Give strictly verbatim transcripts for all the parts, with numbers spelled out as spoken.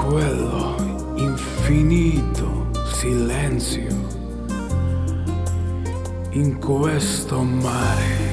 quello infinito silenzio in questo mare,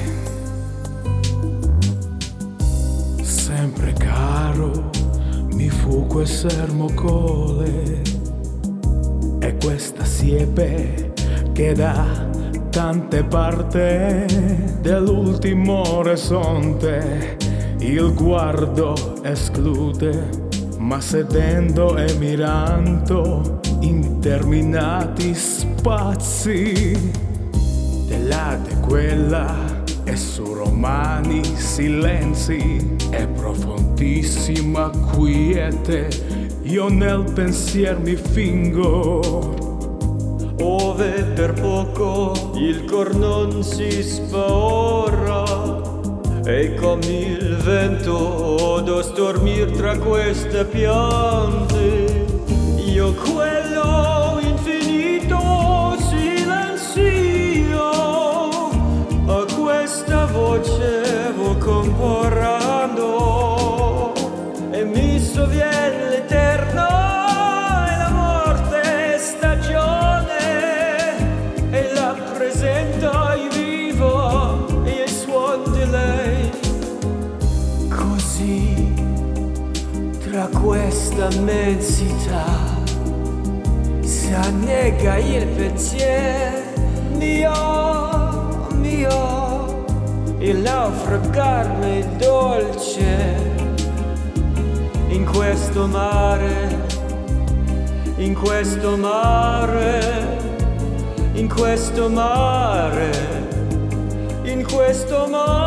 sempre caro mi fu quel sermocole e questa siepe che da tante parti dell'ultimo orizzonte il guardo esclude, ma sedendo e mirando interminati spazi dell'arte quella e su romani silenzi e profondissima quiete io nel pensier mi fingo, ove per poco il cor non si spaora e come il vento odo stormir tra queste piante, io quello infinito silenzio a questa voce vo comporrando e mi sovviene l'eterno e la morte stagione e la presenta io vivo e il suon di lei. Così tra questa immensità si annega il pensiero mio, mio, il naufragarmi dolce in questo mare, in questo mare, in questo mare, in questo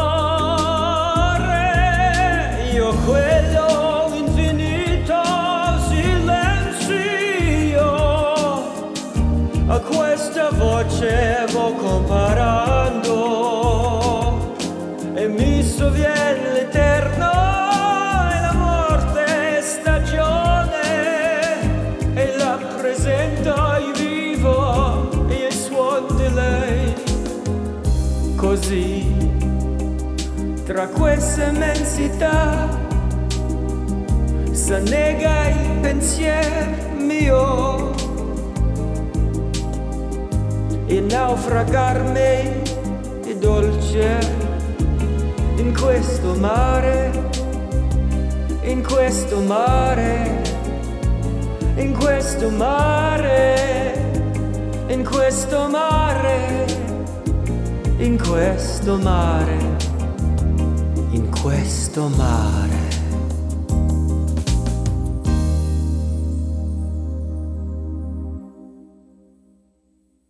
mare, io quello infinito silenzio a questa voce vo comparando e mi sovviene l'eterno e la morte stagione e la presenta io vivo e il suon di lei. Così tra questa immensità s'annega il pensier mio, il naufragarmi è dolce in questo mare, in questo mare, in questo mare, in questo mare, in questo mare, in questo mare.